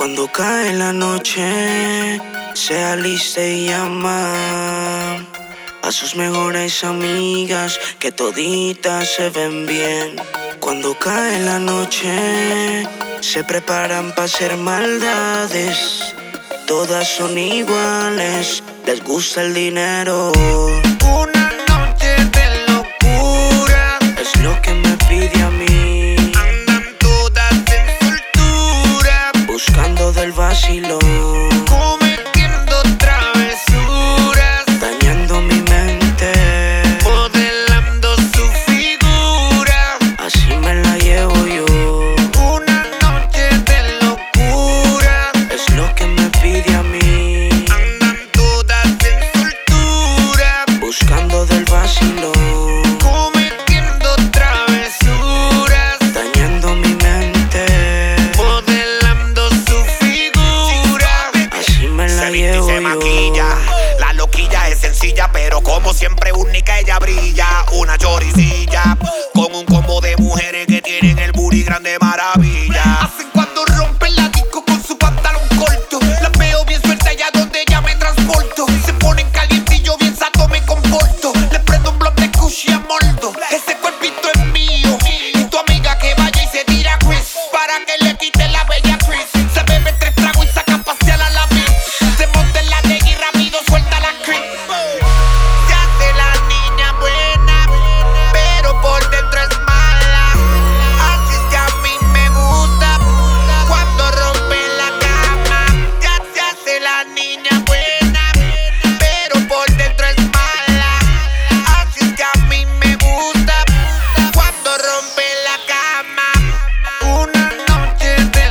Cuando cae la noche, se alista y llama a sus mejores amigas, que toditas se ven bien. Cuando cae la noche, se preparan para hacer maldades. Todas son iguales, les gusta el dinero. Una noche de locura Es lo que me pide a mí. andan todas en soltura, Buscando del vacilón, cometiendo travesuras, dañando mi mente. modelando su figura. Así me la llevo yo. Una noche de locura Es lo que me pide a mí. andan todas en soltura, Buscando del vacilón, cometiendo travesuras, dañando mi mente. modelando su figura. Así me la Se viste y llevo se yo. maquilla. La loquilla es sencilla, pero como siempre única ella brilla. Una choricilla con un combo de mujeres que tienen el booty grande maravilla. Hacen cuando rompen la disco con su pantalón corto. Las veo bien suelta allá donde ya me transporto. Se ponen caliente y yo bien sato me comporto. Les prendo un blog de Kush y a moldo. Ese cuerpito es mío. Y tu amiga que vaya y se tira Chris para que le quite la bella Chris. Se bebe 3 tragos y saca a pasear a la bitch. Se monta en la de y rápido suelta la creep. Se hace la niña buena, pero por dentro es mala. Así es que a mí me gusta cuando rompe la cama. Ya se hace la niña buena, pero por dentro es mala. Así es que a mí me gusta cuando rompe la cama. Una noche de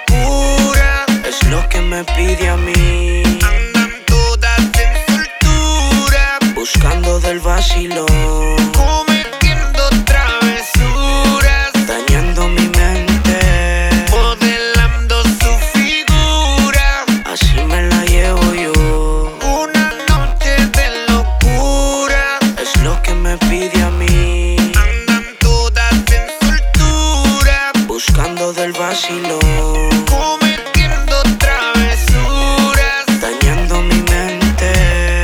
locura Es lo que me pide a mí. andan todas en soltura, Buscando del vacilón, cometiendo travesuras, dañando mi mente. modelando su figura. Así me la llevo yo. Una noche de locura Es lo que me pide a mí. andan todas en soltura, Buscando del vacilón, cometiendo travesuras, dañando mi mente.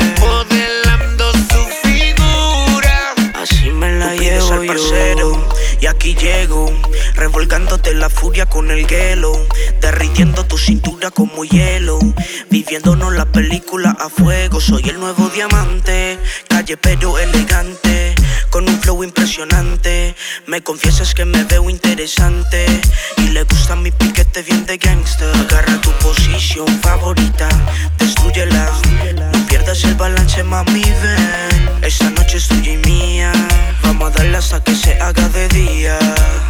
modelando su figura. Así me la llevo yo. Y aquí llego, revolcándote la furia con el hielo, derritiendo tu cintura como hielo, viviéndonos la película a fuego. Soy el nuevo diamante, calle pero elegante, con un flow impresionante. Me confiesas que me veo interesante y le gusta mi piquete bien de gangster. Agarra tu posición favorita, destrúyela. No pierdas el balance, mami, ven. Esta noche es tuya y mía. Vamos a darle hasta que se haga de día.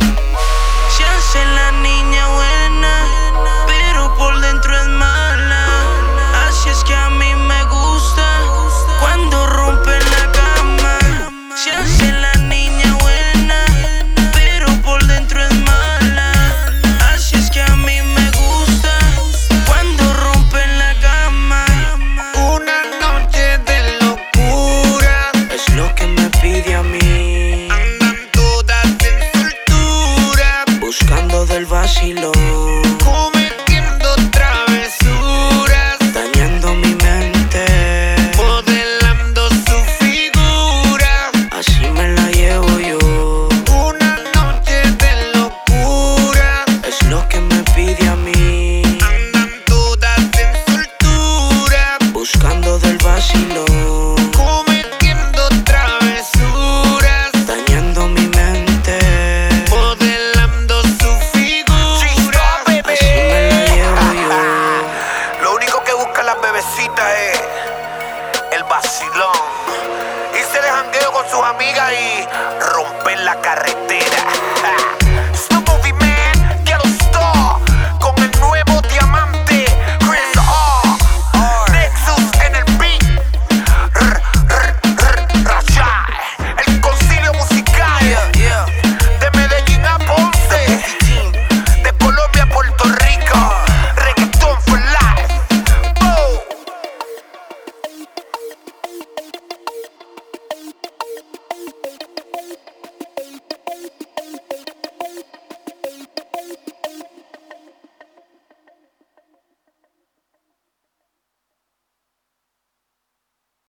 Se hace la niña buena, pero por dentro es mala. Así es que a mí me gusta cuando rompe la cama. Se hace la niña buena, pero por dentro es mala. Así es que a mí me gusta cuando rompe la cama. Una noche de locura Es lo que me pide a mí. andan todas en soltura, Buscando del vacilón, cometiendo travesuras, dañando mi mente. modelando su figura. Así me la llevo yo. Una noche de locura Es lo que me pide a mí. andan todas en soltura, Buscando del vacilón, cometiendo travesuras, dañando mi mente. modelando su figura. Así me la llevo yo. Lo único que buscan las bebecitas es el vacilón. Irse de jangueo con sus amigas y romper la carretera.